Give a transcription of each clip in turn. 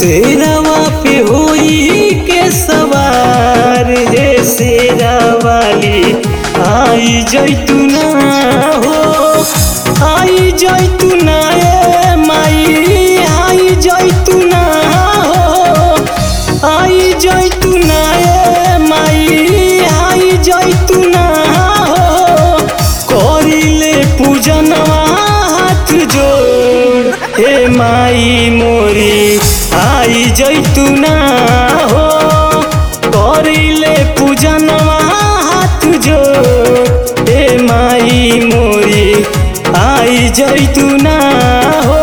शेरवा पे होई के सवार हे शेरा वाली आई जैतुना हो, आई जैतुना ए माई आई जैतुना हो, आई जैतुना ए माई आई जैतुना हो। करिले पूजनवा हाथ जोड़ हे माई मोरी आई जैतुना हो, करिले पूजनवा हाथ जोड़ हे माई मोरी आई जैतुना हो।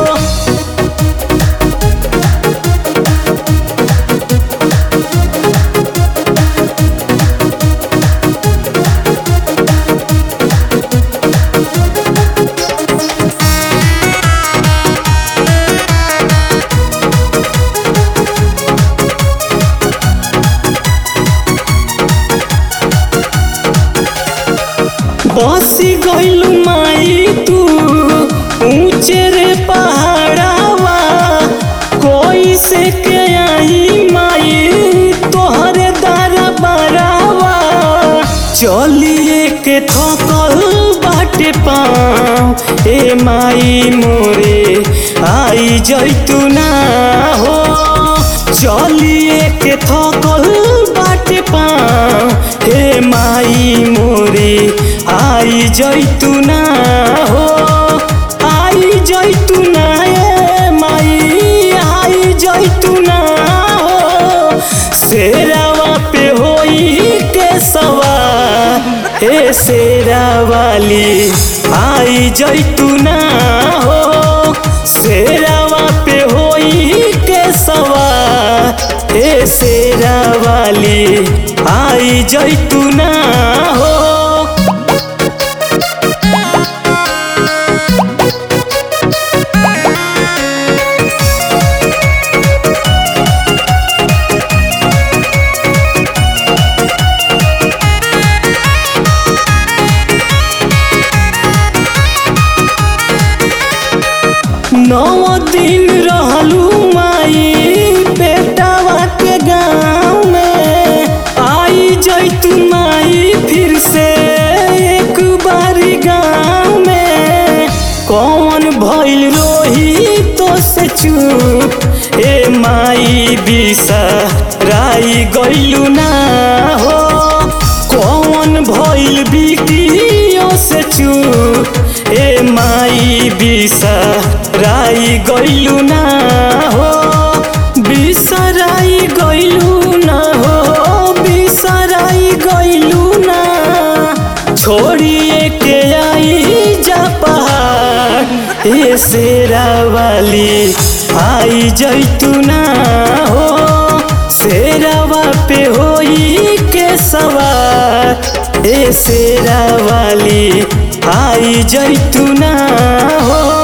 बसी गइलू माई तू ऊंचे रे पहाड़ावा, कोई से के आई माई तोहरे दारा बारावा। चलिए के थकल बाटे पाँव ए माई मोरे आई जैतुना हो, चलिए के थकल बाटे पाँव हे माई मोरे आई जैतुना हो, आई जैतुना ए माई आई जैतुना हो। शेरावा पे होई के सवार हे शेरा वाली आई जैतुना हो, शेरावा पे होई के सवार हे शेरा वाली आई जैतुना हो। नौ दिन रहलू माई बेटावा के गाँव में, आई जैतु माई फिर से एक बारी गाँव में। कौन भइल रोही तो से चुप ए माई बिसराई गइलू ना हो, कौन भइल बिकियो से चुप ए माई बिसराई गइलू ना हो, बिसराई गइलू ना हो, बिसराई गइलू ना। छोड़िए के आई जा पहाड़ ए शेरा वाली आई जैतुना हो, शेरावा पे होई के सवार ए शेरा वाली आई जैतुना हो।